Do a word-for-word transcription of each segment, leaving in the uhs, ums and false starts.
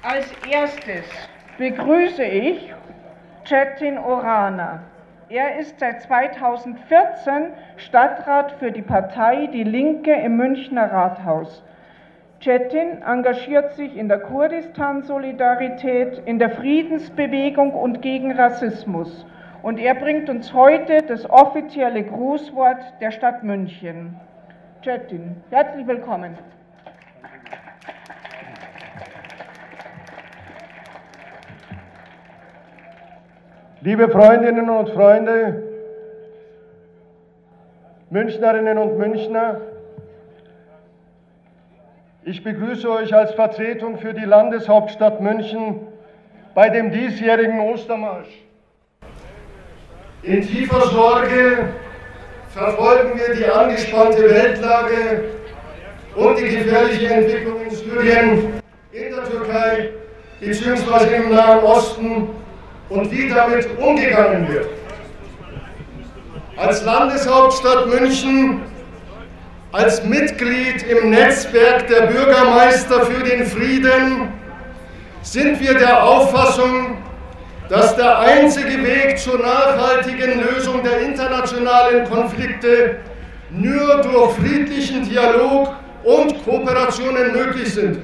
Als erstes begrüße ich Çetin Orana. Er ist seit zweitausendvierzehn Stadtrat für die Partei Die Linke im Münchner Rathaus. Çetin engagiert sich in der Kurdistan-Solidarität, in der Friedensbewegung und gegen Rassismus. Und er bringt uns heute das offizielle Grußwort der Stadt München. Çetin, herzlich willkommen. Liebe Freundinnen und Freunde, Münchnerinnen und Münchner, ich begrüße euch als Vertretung für die Landeshauptstadt München bei dem diesjährigen Ostermarsch. In tiefer Sorge verfolgen wir die angespannte Weltlage und die gefährliche Entwicklung in Syrien, in der Türkei bzw. im Nahen Osten und wie damit umgegangen wird. Als Landeshauptstadt München, als Mitglied im Netzwerk der Bürgermeister für den Frieden sind wir der Auffassung, dass der einzige Weg zur nachhaltigen Lösung der internationalen Konflikte nur durch friedlichen Dialog und Kooperationen möglich sind.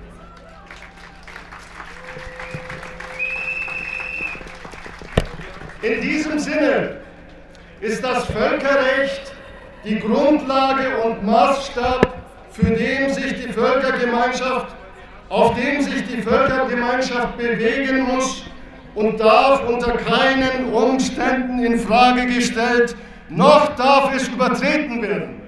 In diesem Sinne ist das Völkerrecht die Grundlage und Maßstab, für den sich die Völkergemeinschaft, auf dem sich die Völkergemeinschaft bewegen muss und darf unter keinen Umständen in Frage gestellt, noch darf es übertreten werden.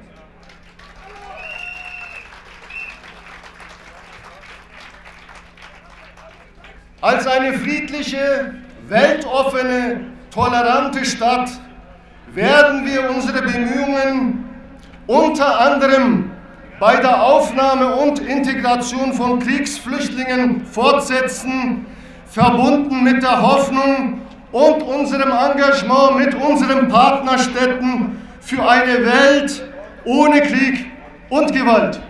Als eine friedliche, weltoffene, tolerante Stadt werden wir unsere Bemühungen unter anderem bei der Aufnahme und Integration von Kriegsflüchtlingen fortsetzen, verbunden mit der Hoffnung und unserem Engagement mit unseren Partnerstädten für eine Welt ohne Krieg und Gewalt.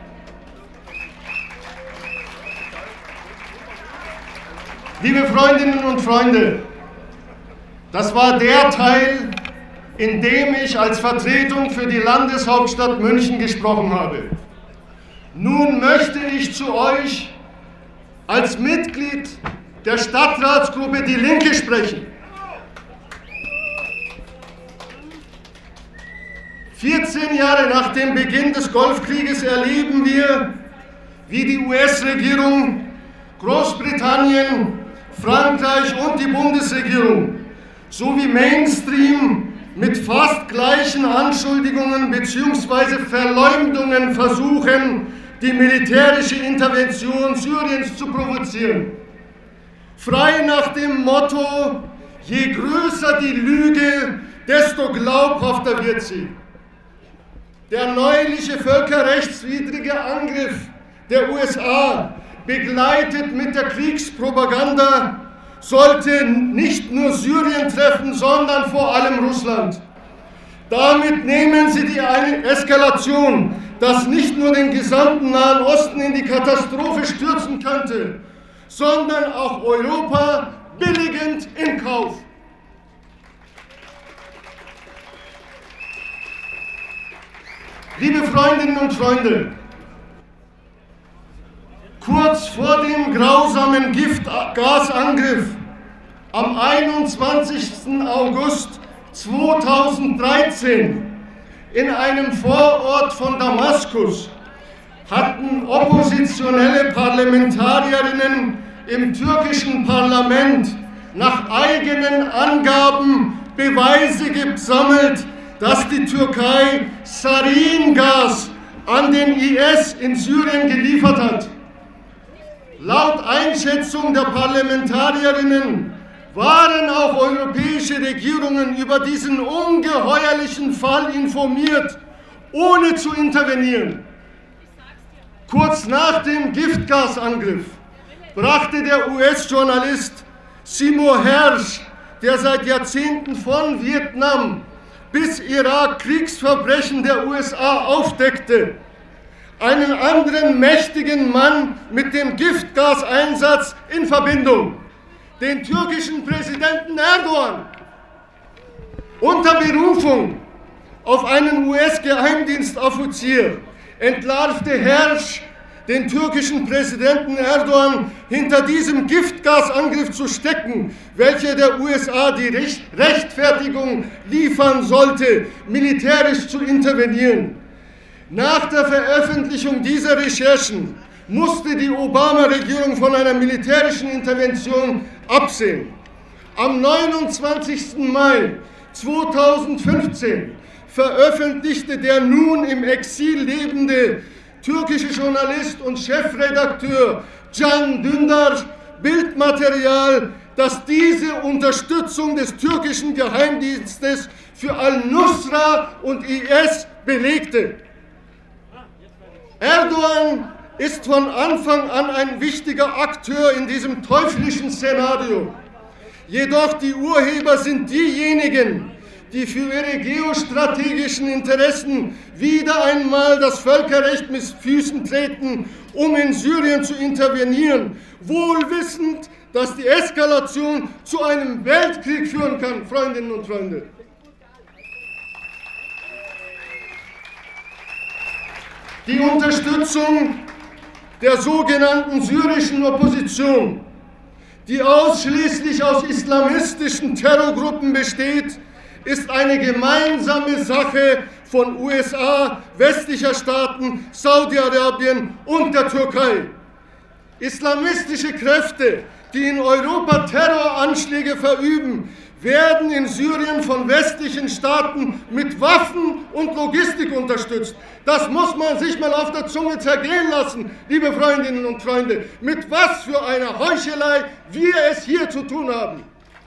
Liebe Freundinnen und Freunde, das war der Teil, in dem ich als Vertretung für die Landeshauptstadt München gesprochen habe. Nun möchte ich zu euch als Mitglied der Stadtratsgruppe Die Linke sprechen. vierzehn Jahre nach dem Beginn des Golfkrieges erleben wir, wie die U S-Regierung, Großbritannien, Frankreich und die Bundesregierung sowie Mainstream mit fast gleichen Anschuldigungen bzw. Verleumdungen versuchen, die militärische Intervention Syriens zu provozieren. Frei nach dem Motto, je größer die Lüge, desto glaubhafter wird sie. Der neuliche völkerrechtswidrige Angriff der U S A, begleitet mit der Kriegspropaganda, sollte nicht nur Syrien treffen, sondern vor allem Russland. Damit nehmen sie die Eskalation, das nicht nur den gesamten Nahen Osten in die Katastrophe stürzen könnte, sondern auch Europa billigend in Kauf. Liebe Freundinnen und Freunde, kurz vor dem grausamen Giftgasangriff am einundzwanzigsten August zweitausenddreizehn in einem Vorort von Damaskus hatten oppositionelle Parlamentarierinnen im türkischen Parlament nach eigenen Angaben Beweise gesammelt, dass die Türkei Saringas an den I S in Syrien geliefert hat. Laut Einschätzung der Parlamentarierinnen waren auch europäische Regierungen über diesen ungeheuerlichen Fall informiert, ohne zu intervenieren. Kurz nach dem Giftgasangriff brachte der U S-Journalist Seymour Hersh, der seit Jahrzehnten von Vietnam bis Irak Kriegsverbrechen der U S A aufdeckte, einen anderen mächtigen Mann mit dem Giftgaseinsatz in Verbindung, den türkischen Präsidenten Erdogan. Unter Berufung auf einen U S-Geheimdienstoffizier entlarvte Herrsch den türkischen Präsidenten Erdogan hinter diesem Giftgasangriff zu stecken, welcher der U S A die Rechtfertigung liefern sollte, militärisch zu intervenieren. Nach der Veröffentlichung dieser Recherchen musste die Obama-Regierung von einer militärischen Intervention absehen. Am neunundzwanzigsten Mai zweitausendfünfzehn veröffentlichte der nun im Exil lebende türkische Journalist und Chefredakteur Can Dündar Bildmaterial, das diese Unterstützung des türkischen Geheimdienstes für Al-Nusra und I S belegte. Erdogan ist von Anfang an ein wichtiger Akteur in diesem teuflischen Szenario. Jedoch die Urheber sind diejenigen, die für ihre geostrategischen Interessen wieder einmal das Völkerrecht mit Füßen treten, um in Syrien zu intervenieren, wohl wissend, dass die Eskalation zu einem Weltkrieg führen kann, Freundinnen und Freunde. Die Unterstützung der sogenannten syrischen Opposition, die ausschließlich aus islamistischen Terrorgruppen besteht, ist eine gemeinsame Sache von U S A, westlicher Staaten, Saudi-Arabien und der Türkei. Islamistische Kräfte, die in Europa Terroranschläge verüben, werden in Syrien von westlichen Staaten mit Waffen und Logistik unterstützt. Das muss man sich mal auf der Zunge zergehen lassen, liebe Freundinnen und Freunde, mit was für einer Heuchelei wir es hier zu tun haben.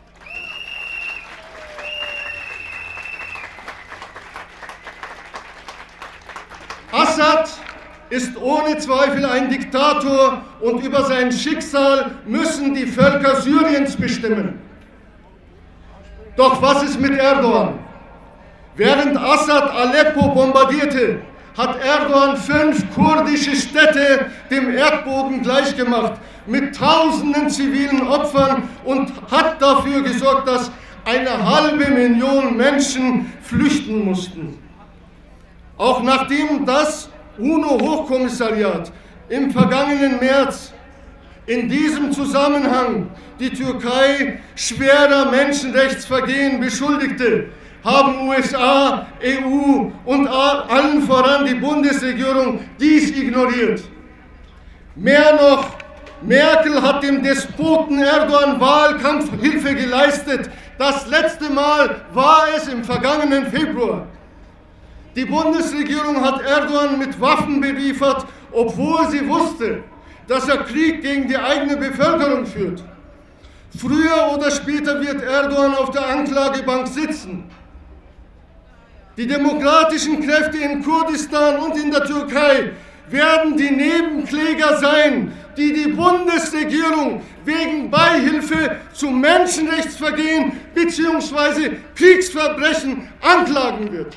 Assad ist ohne Zweifel ein Diktator und über sein Schicksal müssen die Völker Syriens bestimmen. Doch was ist mit Erdogan? Während Assad Aleppo bombardierte, hat Erdogan fünf kurdische Städte dem Erdboden gleichgemacht, mit tausenden zivilen Opfern und hat dafür gesorgt, dass eine halbe Million Menschen flüchten mussten. Auch nachdem das UNO-Hochkommissariat im vergangenen März in diesem Zusammenhang die Türkei schwerer Menschenrechtsvergehen beschuldigte, haben U S A, E U und allen voran die Bundesregierung dies ignoriert. Mehr noch, Merkel hat dem Despoten Erdogan Wahlkampfhilfe geleistet. Das letzte Mal war es im vergangenen Februar. Die Bundesregierung hat Erdogan mit Waffen beliefert, obwohl sie wusste, dass er Krieg gegen die eigene Bevölkerung führt. Früher oder später wird Erdogan auf der Anklagebank sitzen. Die demokratischen Kräfte in Kurdistan und in der Türkei werden die Nebenkläger sein, die die Bundesregierung wegen Beihilfe zu Menschenrechtsvergehen bzw. Kriegsverbrechen anklagen wird.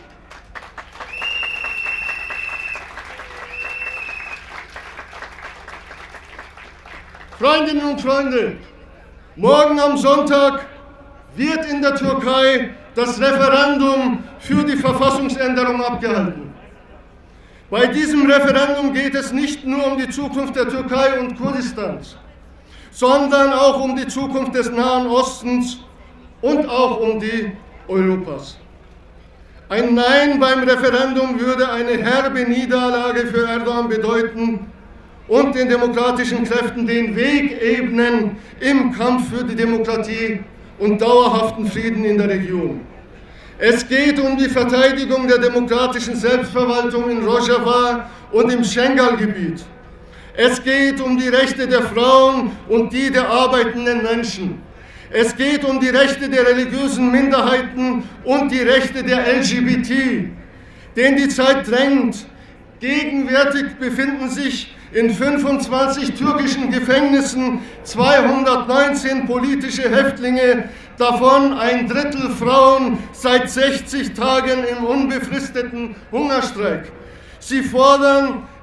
Freundinnen und Freunde, morgen am Sonntag wird in der Türkei das Referendum für die Verfassungsänderung abgehalten. Bei diesem Referendum geht es nicht nur um die Zukunft der Türkei und Kurdistans, sondern auch um die Zukunft des Nahen Ostens und auch um die Europas. Ein Nein beim Referendum würde eine herbe Niederlage für Erdogan bedeuten und den demokratischen Kräften den Weg ebnen im Kampf für die Demokratie und dauerhaften Frieden in der Region. Es geht um die Verteidigung der demokratischen Selbstverwaltung in Rojava und im Schengal-Gebiet. Es geht um die Rechte der Frauen und die der arbeitenden Menschen. Es geht um die Rechte der religiösen Minderheiten und die Rechte der L G B T, denn die Zeit drängt. Gegenwärtig befinden sich in fünfundzwanzig türkischen Gefängnissen zweihundertneunzehn politische Häftlinge, davon ein Drittel Frauen, seit sechzig Tagen im unbefristeten Hungerstreik. Sie fordern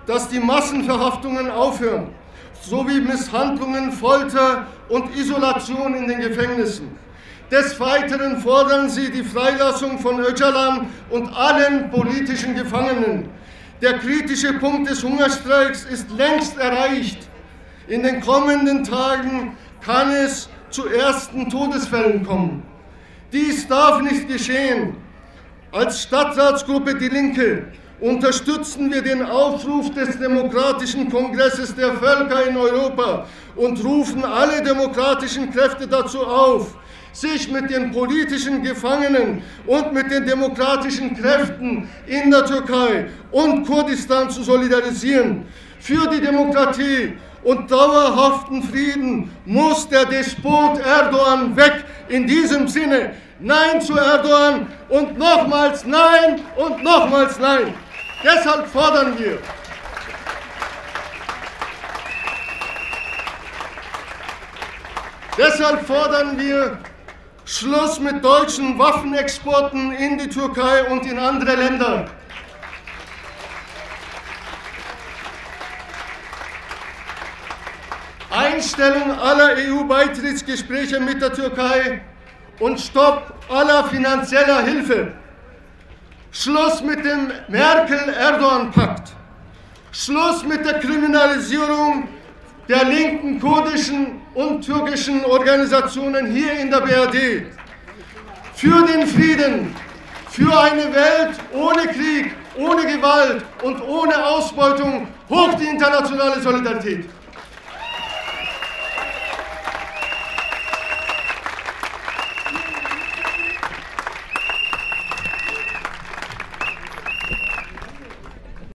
dass die Massenverhaftungen aufhören, sowie Misshandlungen, Folter und Isolation in den Gefängnissen. Des Weiteren fordern sie die Freilassung von Öcalan und allen politischen Gefangenen. Der kritische Punkt des Hungerstreiks ist längst erreicht. In den kommenden Tagen kann es zu ersten Todesfällen kommen. Dies darf nicht geschehen. Als Stadtratsgruppe Die Linke unterstützen wir den Aufruf des Demokratischen Kongresses der Völker in Europa und rufen alle demokratischen Kräfte dazu auf, sich mit den politischen Gefangenen und mit den demokratischen Kräften in der Türkei und Kurdistan zu solidarisieren. Für die Demokratie und dauerhaften Frieden muss der Despot Erdogan weg. In diesem Sinne, Nein zu Erdogan und nochmals Nein und nochmals Nein. Deshalb fordern wir, deshalb fordern wir Schluss mit deutschen Waffenexporten in die Türkei und in andere Länder. Einstellung aller E U-Beitrittsgespräche mit der Türkei und Stopp aller finanzieller Hilfe. Schluss mit dem Merkel-Erdogan-Pakt. Schluss mit der Kriminalisierung der linken kurdischen und türkischen Organisationen hier in der B R D. Für den Frieden, für eine Welt ohne Krieg, ohne Gewalt und ohne Ausbeutung, hoch die internationale Solidarität.